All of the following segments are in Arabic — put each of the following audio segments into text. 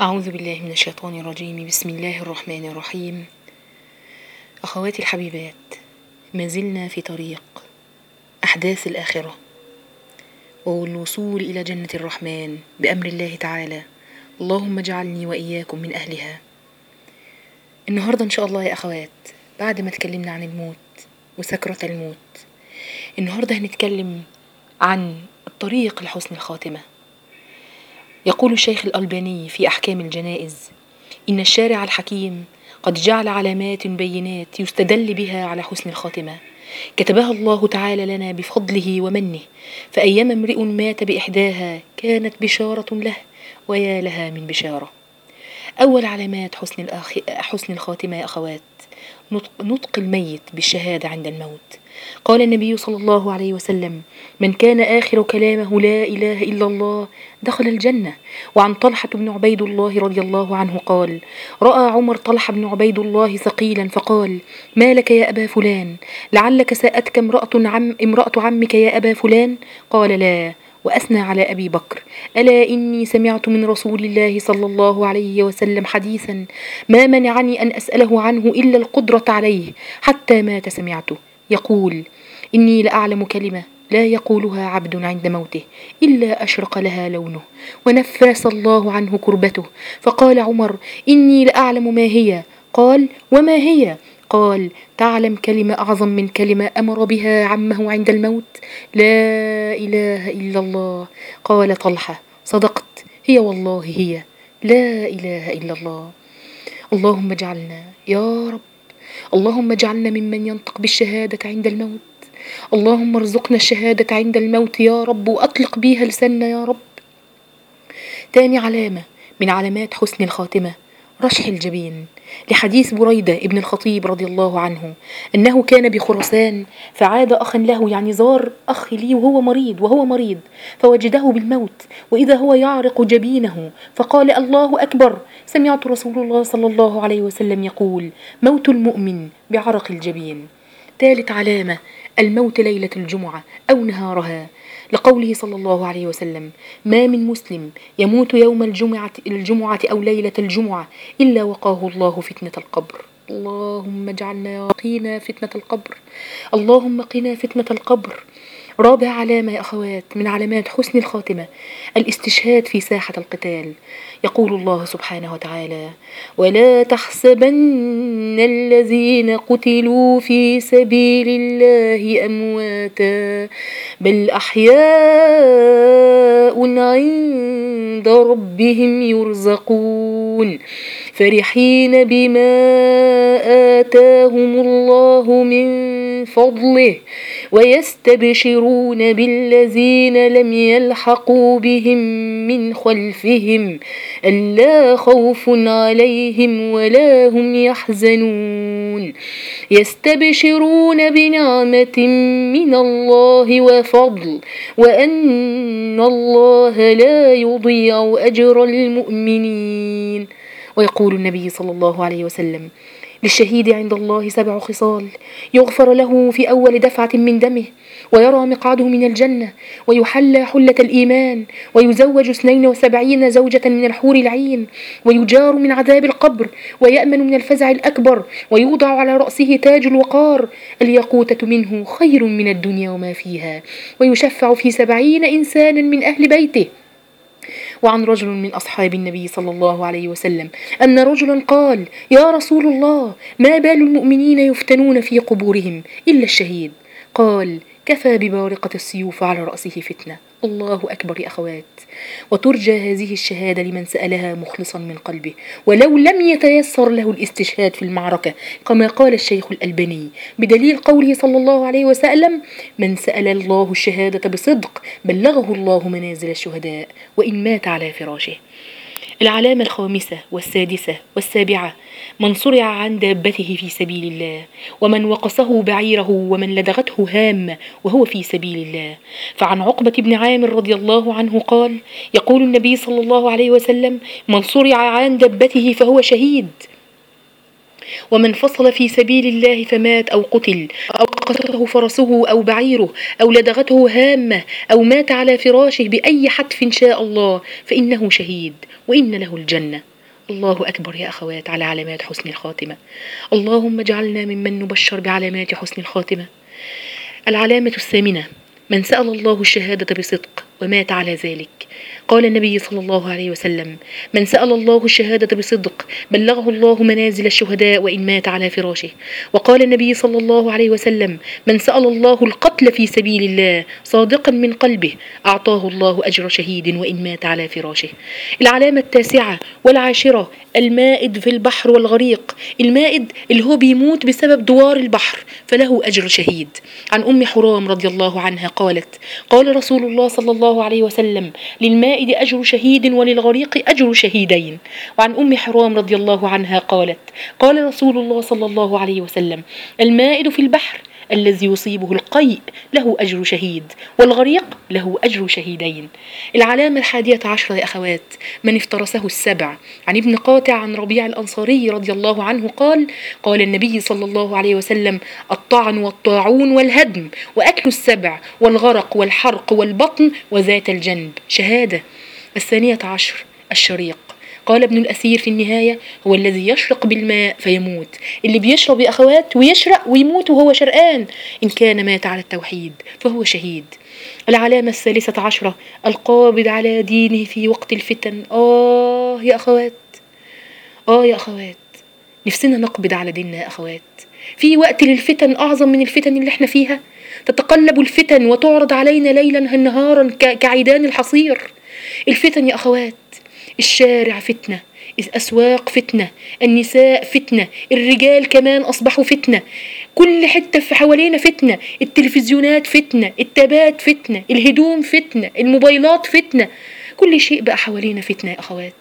أعوذ بالله من الشيطان الرجيم. بسم الله الرحمن الرحيم. أخواتي الحبيبات، ما زلنا في طريق أحداث الآخرة والوصول إلى جنة الرحمن بأمر الله تعالى. اللهم اجعلني وإياكم من أهلها. النهاردة إن شاء الله يا أخوات، بعد ما تكلمنا عن الموت وسكرة الموت، النهاردة هنتكلم عن الطريق لحسن الخاتمة. يقول الشيخ الألباني في أحكام الجنائز: إن الشارع الحكيم قد جعل علامات بينات يستدل بها على حسن الخاتمة، كتبها الله تعالى لنا بفضله ومنه، فأيما امرئ مات بإحداها كانت بشارة له، ويا لها من بشارة. أول علامات حسن الخاتمة يا أخوات نطق الميت بالشهادة عند الموت. قال النبي صلى الله عليه وسلم: من كان آخر كلامه لا إله إلا الله دخل الجنة. وعن طلحة بن عبيد الله رضي الله عنه قال: رأى عمر طلحة بن عبيد الله ثقيلا فقال: ما لك يا أبا فلان؟ لعلك ساءتك امرأة عمك يا أبا فلان؟ قال: لا. وأثنى على أبي بكر: ألا إني سمعت من رسول الله صلى الله عليه وسلم حديثا ما منعني أن أسأله عنه إلا القدرة عليه حتى مات سمعته يقول: إني لأعلم كلمة لا يقولها عبد عند موته إلا أشرق لها لونه ونفس الله عنه كربته. فقال عمر: إني لأعلم ما هي. قال: وما هي؟ قال: تعلم كلمة أعظم من كلمة أمر بها عمه عند الموت؟ لا إله إلا الله. قال طلحة: صدقت، هي والله هي لا إله إلا الله. اللهم اجعلنا يا رب، اللهم اجعلنا ممن ينطق بالشهادة عند الموت. اللهم ارزقنا الشهادة عند الموت يا رب، وأطلق بيها لساننا يا رب. تاني علامة من علامات حسن الخاتمة رشح الجبين، لحديث بريدة ابن الخطيب رضي الله عنه أنه كان بخراسان فعاد أخا له، يعني زار أخ لي وهو مريض فوجده بالموت، وإذا هو يعرق جبينه فقال: الله أكبر، سمعت رسول الله صلى الله عليه وسلم يقول: موت المؤمن بعرق الجبين. ثالث علامة الموت ليلة الجمعة أو نهارها، لقوله صلى الله عليه وسلم: ما من مسلم يموت يوم الجمعة أو ليلة الجمعة إلا وقاه الله فتنة القبر. اللهم اجعلنا قينا فتنة القبر، اللهم قنا فتنة القبر. رابع علامة يا أخوات من علامات حسن الخاتمة الاستشهاد في ساحة القتال. يقول الله سبحانه وتعالى: ولا تحسبن الذين قتلوا في سبيل الله أمواتا بل أحياء عند ربهم يرزقون فرحين بما آتاهم الله من فضله ويستبشرون بالذين لم يلحقوا بهم من خلفهم ألا خوف عليهم ولا هم يحزنون يستبشرون بنعمة من الله وفضل وأن الله لا يضيع أجر المؤمنين. ويقول النبي صلى الله عليه وسلم: للشهيد عند الله 7 خصال: يغفر له في أول دفعة من دمه، ويرى مقعده من الجنة، ويحلى حلة الإيمان، ويزوج 72 زوجة من الحور العين، ويجار من عذاب القبر، ويأمن من الفزع الأكبر، ويوضع على رأسه تاج الوقار الياقوتة منه خير من الدنيا وما فيها، ويشفع في 70 إنسانا من أهل بيته. وعن رجل من أصحاب النبي صلى الله عليه وسلم أن رجلا قال: يا رسول الله، ما بال المؤمنين يفتنون في قبورهم إلا الشهيد؟ قال: كفى ببارقة السيوف على رأسه فتنة. الله أكبر يا أخوات. وترجى هذه الشهادة لمن سألها مخلصا من قلبه، ولو لم يتيسر له الاستشهاد في المعركة، كما قال الشيخ الألباني بدليل قوله صلى الله عليه وسلم: من سأل الله الشهادة بصدق بلغه الله منازل الشهداء وإن مات على فراشه. العلامة الخامسة والسادسة والسابعة من صرع عن دابته في سبيل الله، ومن وقصه بعيره، ومن لدغته هامة وهو في سبيل الله. فعن عقبة بن عامر رضي الله عنه قال: يقول النبي صلى الله عليه وسلم: من صرع عن دابته فهو شهيد، ومن فصل في سبيل الله فمات أو قتل أو قتله فرسه أو بعيره أو لدغته هامة أو مات على فراشه بأي حتف شاء الله فإنه شهيد وإن له الجنة. الله أكبر يا أخوات على علامات حسن الخاتمة. اللهم اجعلنا ممن نبشر بعلامات حسن الخاتمة. العلامة الثامنة: من سأل الله الشهادة بصدق ومات على ذلك. قال النبي صلى الله عليه وسلم: من سأل الله الشهادة بصدق بلغه الله منازل الشهداء وإن مات على فراشه. وقال النبي صلى الله عليه وسلم: من سأل الله القتل في سبيل الله صادقا من قلبه أعطاه الله أجر شهيد وإن مات على فراشه. العلامة التاسعة والعاشرة: المائد في البحر والغريق. المائد اللي هو بيموت بسبب دوار البحر فله أجر شهيد. عن أم حرام رضي الله عنها قالت: قال رسول الله صلى الله عليه وسلم: للمائد أجر شهيد وللغريق أجر شهيدين. وعن أم حرام رضي الله عنها قالت: قال رسول الله صلى الله عليه وسلم: المائد في البحر الذي يصيبه القيء له أجر شهيد والغريق له أجر شهيدين. العلامة الحادية عشرة يا أخوات: من افترسه السبع. عن ابن قاطع عن ربيع الأنصاري رضي الله عنه قال: قال النبي صلى الله عليه وسلم: الطعن والطاعون والهدم وأكل السبع والغرق والحرق والبطن وذات الجنب شهادة. الثانية عشر: الشريق. قال ابن الأثير في النهاية: هو الذي يشرق بالماء فيموت. اللي بيشرب يا أخوات ويشرق ويموت وهو شرقان، إن كان مات على التوحيد فهو شهيد. العلامة الثالثة عشرة: القابض على دينه في وقت الفتن. يا أخوات، يا أخوات، نفسنا نقبض على ديننا يا أخوات. في وقت للفتن أعظم من الفتن اللي احنا فيها. تتقلب الفتن وتعرض علينا ليلا نهارا كعيدان الحصير. الفتن يا أخوات: الشارع فتنة، الأسواق فتنة، النساء فتنة، الرجال كمان أصبحوا فتنة، كل حتة في حوالينا فتنة، التلفزيونات فتنة، التابات فتنة، الهدوم فتنة، الموبايلات فتنة، كل شيء بقى حوالينا فتنة يا أخوات.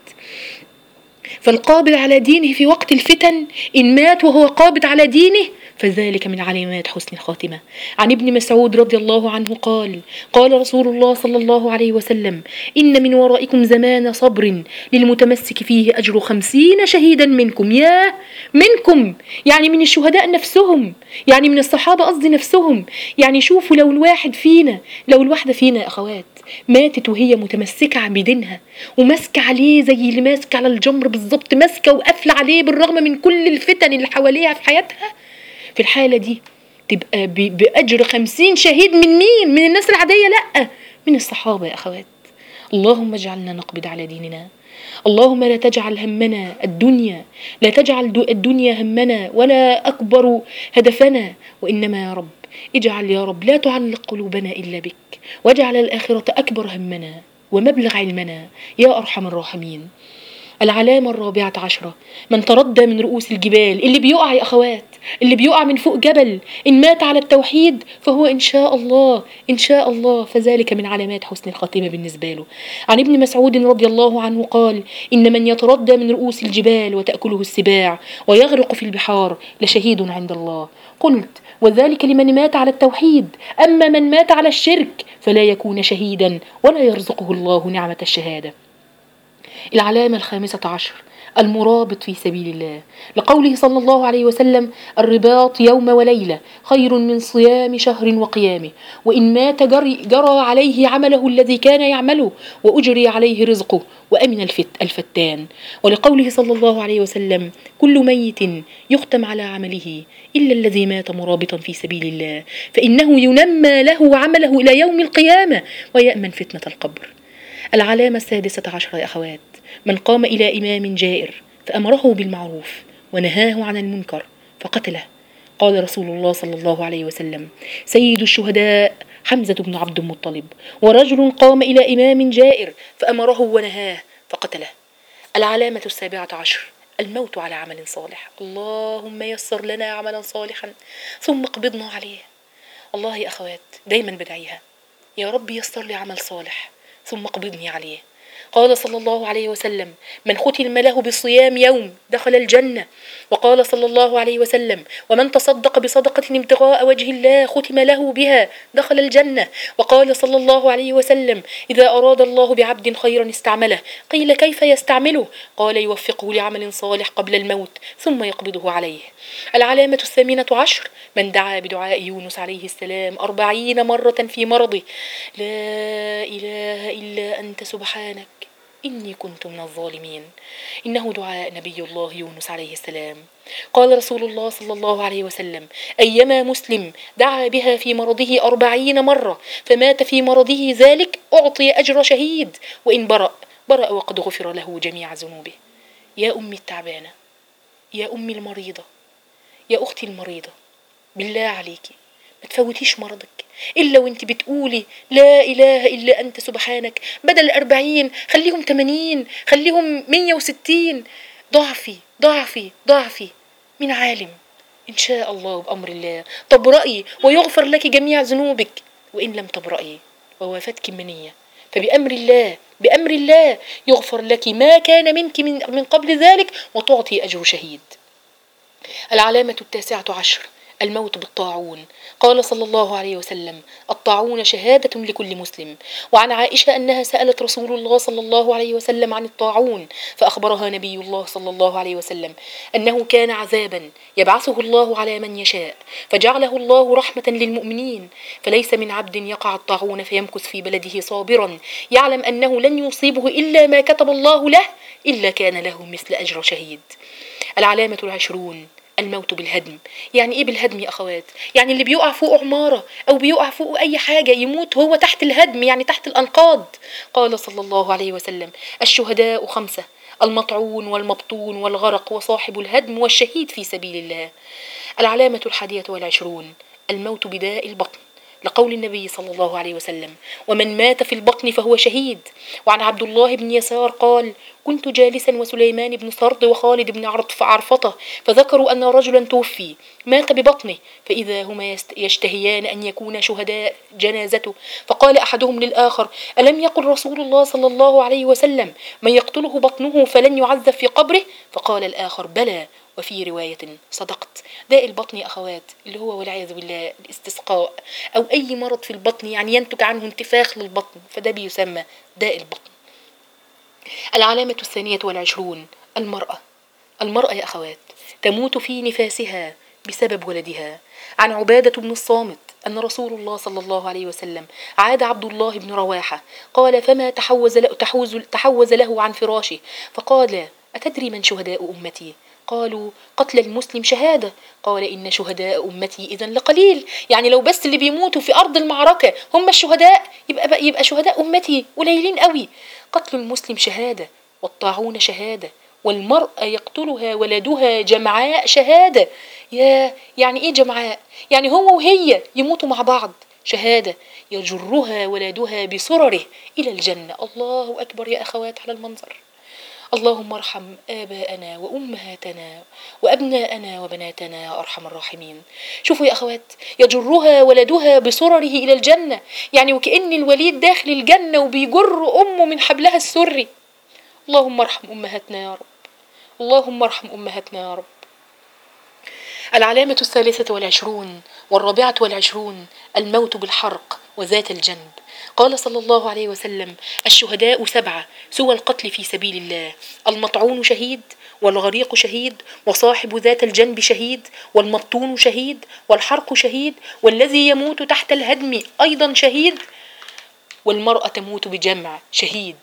فالقابض على دينه في وقت الفتن إن مات وهو قابض على دينه فذلك من علامات حسن الخاتمة. عن ابن مسعود رضي الله عنه قال: قال رسول الله صلى الله عليه وسلم: إن من ورائكم زمان صبر للمتمسك فيه أجر 50 شهيدا منكم. ياه، منكم يعني من الشهداء نفسهم، يعني من الصحابة قصدي نفسهم. يعني شوفوا لو الواحد فينا، لو الواحدة فينا يا أخوات ماتت وهي متمسكة بدينها وماسكة عليه زي اللي ماسكة على الجمر بالظبط، ماسكة وقافلة عليه بالرغم من كل الفتن اللي حواليها في حياتها، في الحالة دي تبقى بأجر 50 شهيد. من مين؟ من الناس العادية؟ لأ، من الصحابة يا أخوات. اللهم اجعلنا نقبض على ديننا. اللهم لا تجعل همنا الدنيا، لا تجعل الدنيا همنا ولا أكبر هدفنا، وإنما يا رب اجعل يا رب لا تعلق قلوبنا إلا بك، واجعل الآخرة أكبر همنا ومبلغ علمنا يا أرحم الراحمين. العلامة الرابعة عشرة: من تردى من رؤوس الجبال. اللي بيقع يا أخوات، اللي بيقع من فوق جبل إن مات على التوحيد فهو إن شاء الله، إن شاء الله فذلك من علامات حسن الخاتمة بالنسبة له. عن ابن مسعود رضي الله عنه قال: إن من يتردى من رؤوس الجبال وتأكله السباع ويغرق في البحار لشهيد عند الله. قلت: وذلك لمن مات على التوحيد، أما من مات على الشرك فلا يكون شهيدا ولا يرزقه الله نعمة الشهادة. العلامة الخامسة عشر: المرابط في سبيل الله. لقوله صلى الله عليه وسلم: الرباط يوم وليلة خير من صيام شهر وقيامه، وإن مات جرى عليه عمله الذي كان يعمله وأجري عليه رزقه وأمن الفتان. ولقوله صلى الله عليه وسلم: كل ميت يختم على عمله إلا الذي مات مرابطا في سبيل الله فإنه ينمى له عمله إلى يوم القيامة ويأمن فتنة القبر. العلامة السادسة عشرة يا أخوات: من قام إلى إمام جائر فأمره بالمعروف ونهاه عن المنكر فقتله. قال رسول الله صلى الله عليه وسلم: سيد الشهداء حمزة بن عبد المطلب، ورجل قام إلى إمام جائر فأمره ونهاه فقتله. العلامة السابعة عشر: الموت على عمل صالح. اللهم يسر لنا عملا صالحا ثم اقبضنا عليه. الله يا أخوات دايما بدعيها: يا رب يسر لي عمل صالح ثم اقبضني عليه. قال صلى الله عليه وسلم: من ختم له بصيام يوم دخل الجنة. وقال صلى الله عليه وسلم: ومن تصدق بصدقة ابتغاء وجه الله ختم له بها دخل الجنة. وقال صلى الله عليه وسلم: إذا أراد الله بعبد خيرا استعمله. قيل: كيف يستعمله؟ قال: يوفقه لعمل صالح قبل الموت ثم يقبضه عليه. العلامة الثامنة عشر: من دعا بدعاء يونس عليه السلام 40 مرة في مرضه: لا إله إلا أنت سبحانك إني كنت من الظالمين. إنه دعاء نبي الله يونس عليه السلام. قال رسول الله صلى الله عليه وسلم: أيما مسلم دعا بها في مرضه 40 مرة فمات في مرضه ذلك أعطي أجر شهيد، وإن برأ وقد غفر له جميع ذنوبه. يا أمي التعبانة، يا أمي المريضة، يا أختي المريضة، بالله عليكي ما تفوتيش مرضك إلا وانت بتقولي لا إله إلا أنت سبحانك. بدل 40 خليهم 80، خليهم 160. ضعفي ضعفي ضعفي من عالم إن شاء الله بأمر الله تبرئي ويغفر لك جميع ذنوبك، وإن لم تبرئي ووافاتك منية فبأمر الله بأمر الله يغفر لك ما كان منك من قبل ذلك وتعطي أجر شهيد. العلامة 19 الموت بالطاعون. قال صلى الله عليه وسلم: الطاعون شهادة لكل مسلم. وعن عائشة أنها سألت رسول الله صلى الله عليه وسلم عن الطاعون، فأخبرها نبي الله صلى الله عليه وسلم أنه كان عذابا يبعثه الله على من يشاء، فجعله الله رحمة للمؤمنين، فليس من عبد يقع الطاعون فيمكث في بلده صابرا يعلم أنه لن يصيبه إلا ما كتب الله له إلا كان له مثل أجر شهيد. العلامة 20 الموت بالهدم. يعني ايه بالهدم يا اخوات؟ يعني اللي بيقع فوق عمارة او بيقع فوق اي حاجة يموت هو تحت الهدم، يعني تحت الانقاض. قال صلى الله عليه وسلم: الشهداء 5: المطعون والمبطون والغرق وصاحب الهدم والشهيد في سبيل الله. العلامة 21 الموت بداء البطن، لقول النبي صلى الله عليه وسلم: ومن مات في البطن فهو شهيد. وعن عبد الله بن يسار قال: كنت جالسا وسليمان بن سرد وخالد بن عرفطة فذكروا أن رجلا توفي مات ببطنه، فإذا هما يشتهيان أن يكون شهداء جنازته، فقال أحدهم للآخر: ألم يقل رسول الله صلى الله عليه وسلم: من يقتله بطنه فلن يعذب في قبره؟ فقال الآخر: بلى، وفي رواية: صدقت. داء البطن يا أخوات اللي هو والعياذ بالله الاستسقاء أو أي مرض في البطن، يعني ينتج عنه انتفاخ للبطن، فده بيسمى داء البطن. العلامة 22 المرأة يا أخوات تموت في نفاسها بسبب ولدها. عن عبادة بن الصامت أن رسول الله صلى الله عليه وسلم عاد عبد الله بن رواحة قال: فما تحوز له عن فراشه، فقال: أتدري من شهداء أمتي؟ قالوا: قتل المسلم شهادة. قال: إن شهداء أمتي إذن لقليل. يعني لو بس اللي بيموتوا في أرض المعركة هم الشهداء يبقى شهداء أمتي قليلين قوي. قتل المسلم شهادة، والطاعون شهادة، والمرأة يقتلها ولدها جمعاء شهادة. يعني ايه جمعاء؟ يعني هو وهي يموتوا مع بعض شهادة، يجرها ولدها بسرره إلى الجنة. الله أكبر يا أخوات على المنظر. اللهم ارحم آباءنا وأمهاتنا وأبناءنا وبناتنا يا أرحم الراحمين. شوفوا يا أخوات، يجرها ولدها بسرره إلى الجنة، يعني وكأن الوليد داخل الجنة وبيجر أمه من حبلها السري. اللهم ارحم أمهاتنا يا رب، اللهم ارحم أمهاتنا يا رب. العلامة 23 والرابعة الموت بالحرق وذات الجنب. قال صلى الله عليه وسلم: الشهداء 7 سوى القتل في سبيل الله: المطعون شهيد، والغريق شهيد، وصاحب ذات الجنب شهيد، والمبطون شهيد، والحرق شهيد، والذي يموت تحت الهدم أيضا شهيد، والمرأة تموت بجمع شهيد.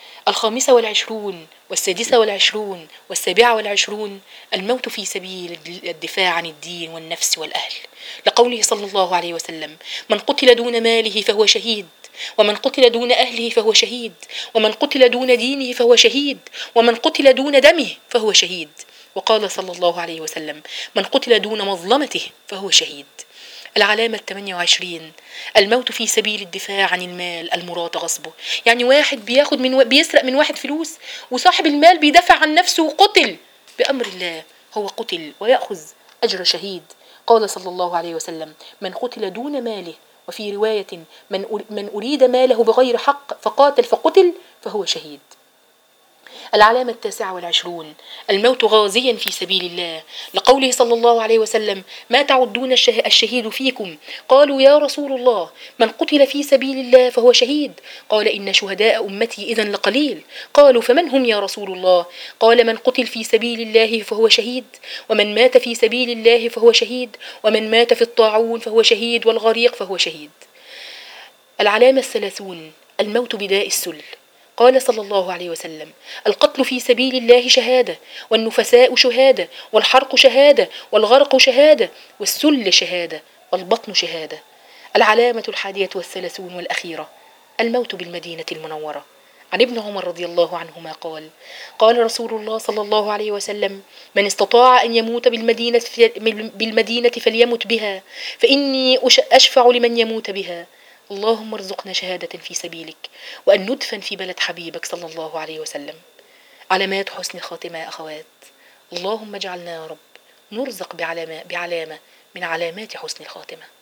25 والسادسة 27 الموت في سبيل الدفاع عن الدين والنفس والأهل، لقوله صلى الله عليه وسلم: من قتل دون ماله فهو شهيد، ومن قتل دون أهله فهو شهيد، ومن قتل دون دينه فهو شهيد، ومن قتل دون دمه فهو شهيد. وقال صلى الله عليه وسلم: من قتل دون مظلمته فهو شهيد. العلامة 28 الموت في سبيل الدفاع عن المال المراد غصبه، يعني واحد بيسرق من واحد فلوس وصاحب المال بيدافع عن نفسه وقتل بأمر الله، هو قتل ويأخذ أجر شهيد. قال صلى الله عليه وسلم: من قتل دون ماله، وفي رواية: من أريد ماله بغير حق فقاتل فقتل فهو شهيد. العلامة 29 الموت غازيا في سبيل الله، لقوله صلى الله عليه وسلم: ما تعدون الشهيد فيكم؟ قالوا: يا رسول الله، من قتل في سبيل الله فهو شهيد. قال: إن شهداء أمتي إذن لقليل. قالوا: فمن هم يا رسول الله؟ قال: من قتل في سبيل الله فهو شهيد، ومن مات في سبيل الله فهو شهيد، ومن مات في الطاعون فهو شهيد، والغريق فهو شهيد. العلامة 30 الموت بداء السل. قال صلى الله عليه وسلم: القتل في سبيل الله شهادة، والنفساء شهادة، والحرق شهادة، والغرق شهادة، والسل شهادة، والبطن شهادة. العلامة 31 والأخيرة: الموت بالمدينة المنورة. عن ابن عمر رضي الله عنهما قال: قال رسول الله صلى الله عليه وسلم: من استطاع أن يموت بالمدينة فليمت بها، فإني أشفع لمن يموت بها. اللهم ارزقنا شهادة في سبيلك، وأن ندفن في بلد حبيبك صلى الله عليه وسلم. علامات حسن الخاتمة يا أخوات: اللهم اجعلنا يا رب نرزق بعلامة من علامات حسن الخاتمة.